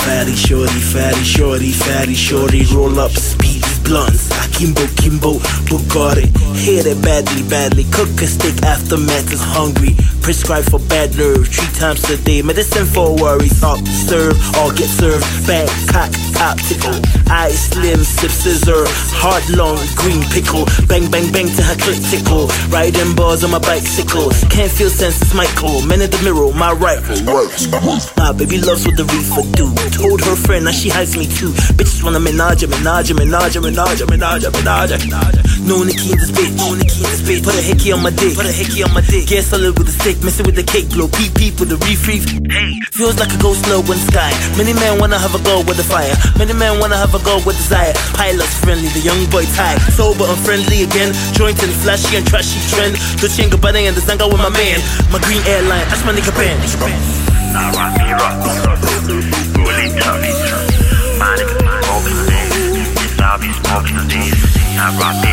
fatty, shorty, roll up, speedy blunts. Kimbo, Bugatti, hit it badly. Cook a steak after math is hungry. Prescribed for bad nerves 3 times a day. Medicine for worries, up, serve, or get served. Bad cock, optical. Eye slim, sip scissor. Hard, long, green pickle. Bang to her click tickle. Riding bars on my bicycle. Can't feel sense, it's Michael. Man in the mirror, my rifle. My baby loves what the reefer do. Told her friend, now she hides me too. Bitches wanna menage. No Nikki in this bitch. Put a hickey on my dick. Get solid with a stick, messing with the cake. Blow peep with the reef. Hey, feels like a ghost low in the sky. Many men wanna have a go with the fire. Many men wanna have a go with desire. Pilots friendly, the young boy tired. Sober and friendly again. Joint and flashy and trashy trend. The chinga bunny and the sanga with my man. My green airline, that's my nigga band. Now rock me, rolling tummy. My nigga smoking this. Yes, I'll be smoking this. Now rock me,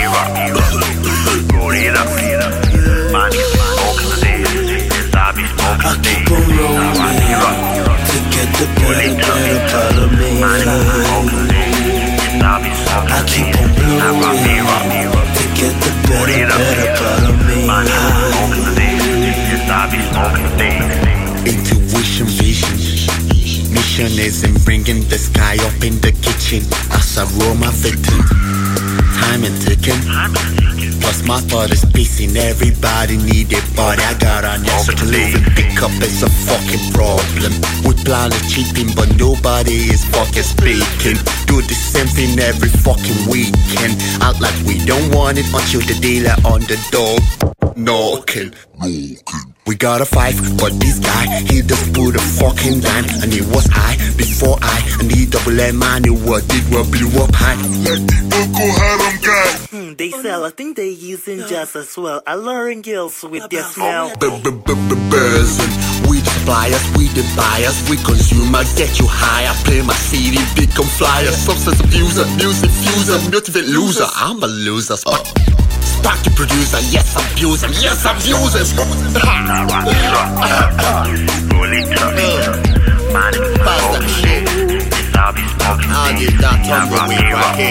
roll it up. My nigga smoking this. Yes, I'll be smoking this. Now rock me, to get the better part of me. My nigga smoking this. Yes, I'll be smoking this. Now rock me, to get the better part of me. My nigga smoking this. Yes, I'll be smoking this. Intuition, vision. Mission is in bringing the sky up in the kitchen. As I roll my victim, time and ticking. Plus my thought is pacing. Everybody need a body. I got an answer to live and pick up is a fucking problem. We plan on cheating, but nobody is fucking speaking. Do the same thing every fucking weekend. Act like we don't want it until the dealer on the door knocking. We gotta fight, but this guy, he just put a fucking dime. And it was I, before I, and the double M man, what blew up high. Like the Boko Haram guy. They sell, I think they using just as well. I learn girls with their smell. Buzzing. We the suppliers, we the buyers, we consumers, get you high. I play my CD, become flyers. Substance abuser, music fuser, motivate loser. I'm a loser. Sparky producer, yes abuser, yes abusers. Now rock me, rolling tummy. My nigga smoking shit. Yes, I'll be smoking this. Now rock me,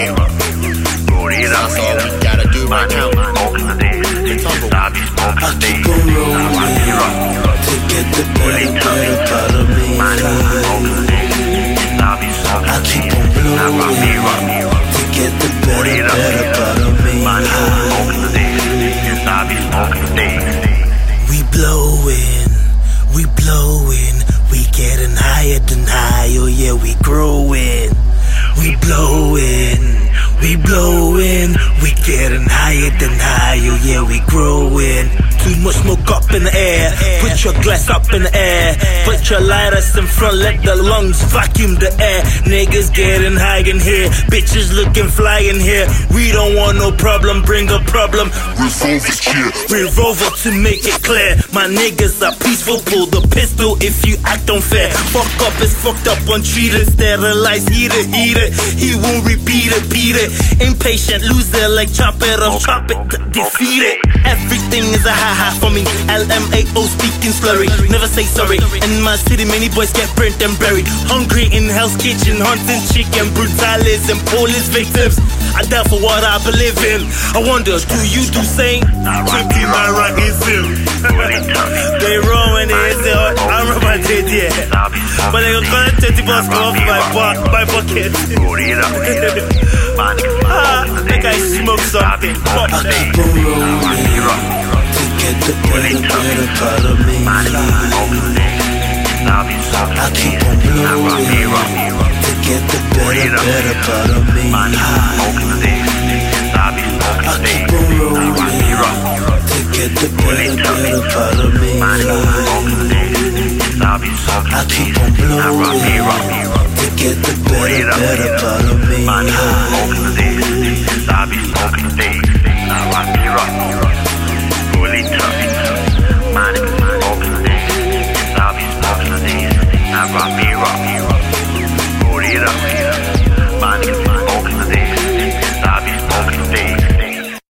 roll it up. That's all we gotta do right now. Smoking this. Yes, I'll be smoking this. Now rock me, to get the better part of me. my nigga smoking this. Yes, I'll be smoking this. Now rock me, to get the better part of me. my nigga smoking this. Yes, I'll be smoking this. We blowing, we getting higher than high, oh yeah, we growing. We blowing, we getting higher than high, oh yeah, we growing. Too much smoke up in the air, put your glass up in the air. Put your lighters in front, let the lungs vacuum the air. Niggas getting high in here, bitches looking fly in here. We don't want no problem, bring a problem. Revolver's here. Revolver to make it clear. My niggas are peaceful, pull the pistol if you act unfair. Fuck up is fucked up, untreated. Sterilize, heat it. He won't repeat it, beat it. Impatient, loser like chop it up, chop it, defeat it. Everything is a ha-ha for me. LMAO speaking slurry, never say sorry. In my city, many boys get burnt and buried. Hungry in Hell's Kitchen, hunting chicken, brutalities and police victims. I die for what I believe in. I wonder, do you do same? Tricky my right is him. They wrong when they say, I remember I did, yeah. But they gonna call it 30 bucks off my bucket. Think I smoke something. Fuck that. To get the better part of me. I keep on blowing. To get the better part of me. I keep on rolling. To get the better part of me. I keep on blowing. To get the better part of me. I'll be smoking things. Now rock me, rock.